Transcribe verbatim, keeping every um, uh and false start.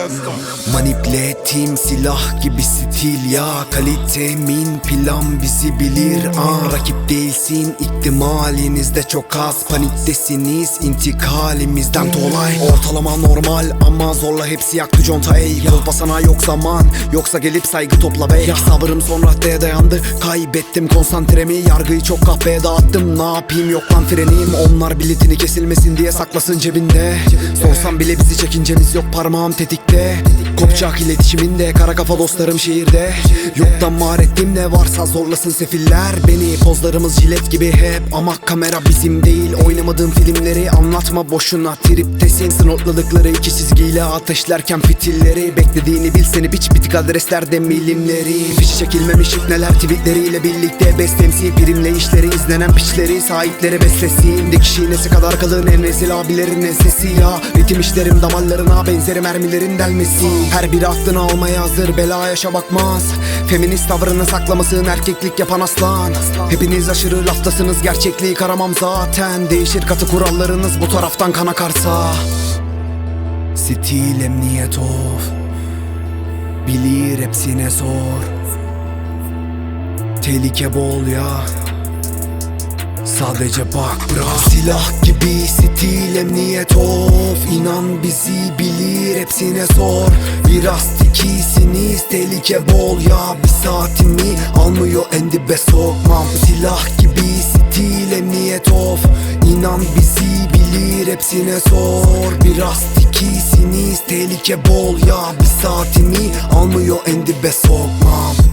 Manipüle ettiğim silah gibi stil ya. Kalitemin plan bizi bilir ah. Rakip değilsin, ihtimalinizde çok az. Paniktesiniz, intikalimizden dolay. Ortalama normal ama zorla hepsi yaktı contayı. Kolpa sana yok zaman, yoksa gelip saygı topla bey. Sabrım son raddeye dayandı, kaybettim konsantremi. Yargıyı çok kahveye dağıttım, ne yapayım yok lan frenim. Onlar biletini kesilmesin diye saklasın cebinde. Sorsam bile bizi çekincemiz yok, parmağım tetikte. Kopacak iletişiminde, kara kafa dostlarım şehirde. Yoktan mar ettim ne varsa zorlasın sefiller beni. Pozlarımız jilet gibi hep ama kamera bizim değil. Oynamadığım filmleri anlatma boşuna, triptesin. Snortladıkları iki çizgiyle ateşlerken fitilleri. Beklediğini bil seni biç bitik adreslerde milimleri. Fişi çekilmemiş neler tweetleriyle birlikte bestemsi. Primle işleri izlenen piçleri sahipleri beslesin. Dikiş iğnesi kadar kalın en rezil abilerin ensesi ya. Ritim işlerim damarlarına benzerim mermilerin delmesi. Her biri aklını almaya hazır, bela yaşa bakmaz. Feminist tavrını saklamasın erkeklik yapan aslan. Hepiniz aşırı laftasınız, gerçekliği karamam zaten. Değişir katı kurallarınız bu taraftan kan akarsa. Stil emniyet of, bilir hepsine sor. Tehlike bol ya, sadece bak bırak. Silah gibi stil emniyet of, İnan bizi bilir hepsine sor. Biraz tikisiniz, tehlike bol ya. Bir saatimi almıyor en dibe sokmam. Silah gibi stil emniyet of, İnan bizi bilir hepsine sor. Biraz tikisiniz, tehlike bol ya. Bir saatimi almıyor en dibe sokmam.